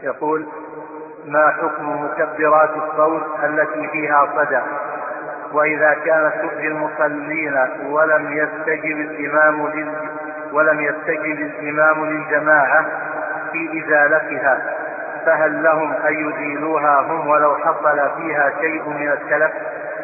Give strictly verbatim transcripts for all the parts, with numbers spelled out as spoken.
يقول: ما حكم مكبرات الصوت التي فيها صدى، وإذا كانت تؤذي المصلين ولم يستجب الإمام لل... ولم يستجب الإمام للجماعة في إزالتها، فهل لهم أن يزيلوها هم ولو حصل فيها شيء من التلف؟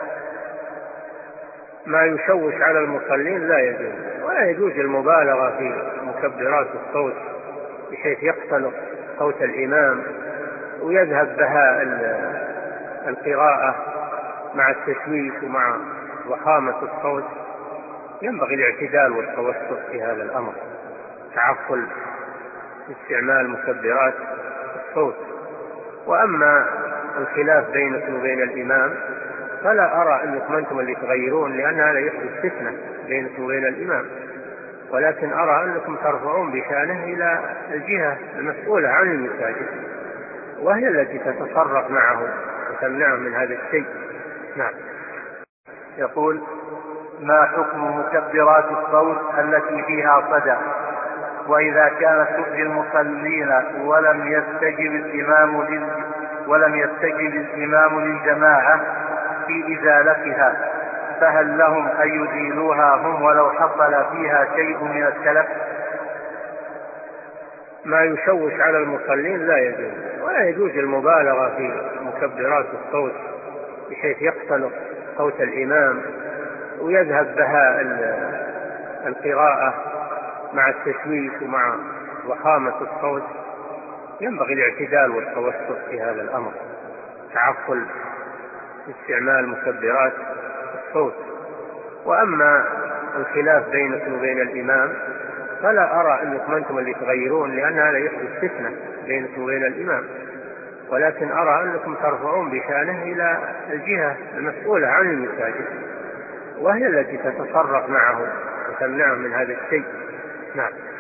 ما يشوش على المصلين لا يجوز، ولا يجوز المبالغة في مكبرات الصوت بحيث يختلط صوت الإمام ويذهب بهاء القراءة مع التشويش ومع ضخامة الصوت. ينبغي الاعتدال والتوسط في هذا الأمر، تعقل استعمال مكبرات الصوت. وأما الخلاف بينك وبين الإمام فلا أرى أنكم أنتم اللي تغيرون، لأن هذا يحدث فتنة بينكم وبين الإمام، ولكن أرى أنكم ترفعون بشأنه إلى الجهة المسؤولة عن المساجد، وهي التي تتصرف معه وتمنعه من هذا الشيء. نعم. يقول: ما حكم مكبرات الصوت التي فيها صدى، وإذا كانت تؤذي المصلين ولم يستجب الإمام لل... ولم يستجب الإمام للجماعة في إزالتها، فهل لهم أن يزيلوها هم ولو حصل فيها شيء من التلف؟ ما يشوش على المصلين لا يجوز، ولا يجوز المبالغة في مكبرات الصوت بحيث يختلط صوت الإمام ويذهب بهاء القراءة مع التشويش ومع ضخامة الصوت. ينبغي الاعتدال والتوسط في هذا الأمر، تعقل استعمال مكبرات الصوت. وأما الخلاف بينك وبين الإمام فلا أرى أنكم أنتم اللي تغيرون، لأن هذا يحدث فتنة بينك وبين الإمام، ولكن أرى أنكم ترفعون بشأنه إلى الجهة المسؤولة عن المساجد، وهي التي تتصرف معه وتمنعه من هذا الشيء. نعم.